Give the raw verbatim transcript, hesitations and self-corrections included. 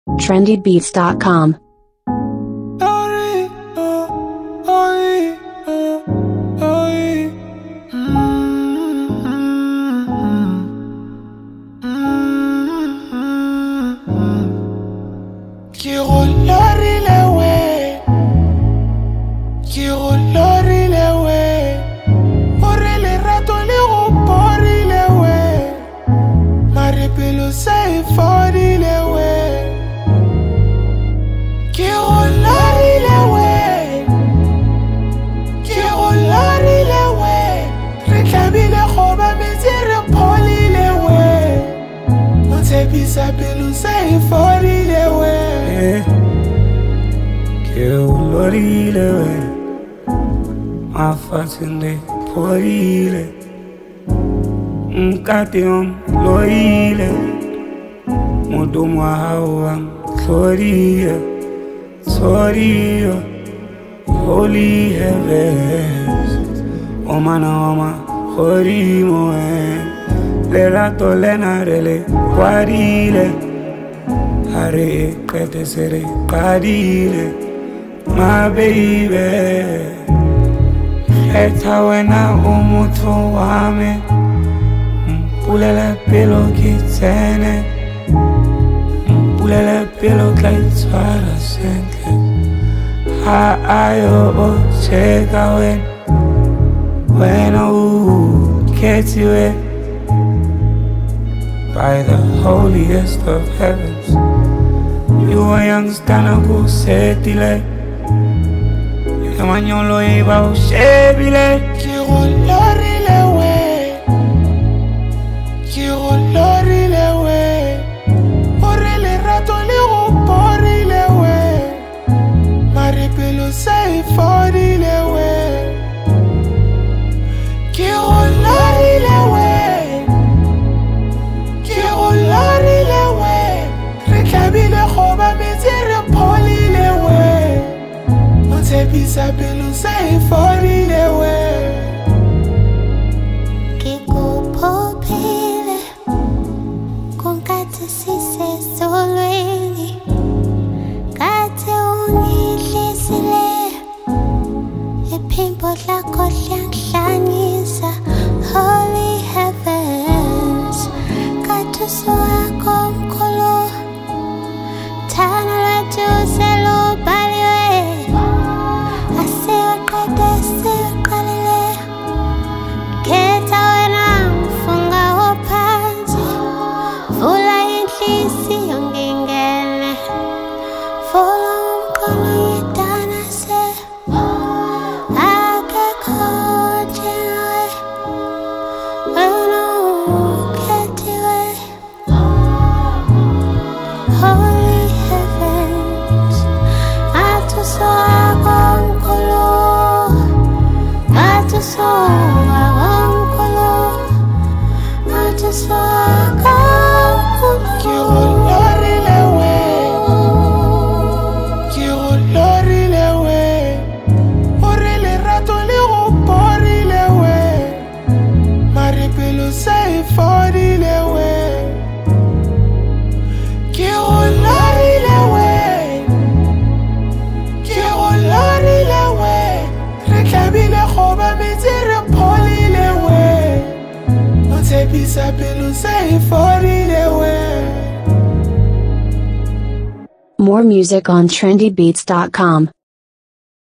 trendy beats dot com. My fucking day, porile. Nkati on loile. Modomo hawang gloria, gloria. Holy heavens, omana oma, hori moen. Le rato lena rele, guarile. Hare kete sere, padile. My baby. Eta wena umuto wame Mpulele pelo kitene Mpulele pelo kaitwara senke Ha ayo o cheka wen Wena u ketiwe By the holiest of heavens You are young stana kusetile Mañolo iba o shebile Quiero lorile we Quiero lorile we Orele rato le o porile we Maripelo sei forile we Quiero lorile we Quiero lorile we Reclamile khoba metire polile we Pisa pelo sei fuori le we Che copopile Con cazzo si se solo egli Cazzo ogni lesile E pimpo la coscian shanisa Holy heavens Cazzo soa con color Tano la giuse lo balio More music on trendy beats dot com.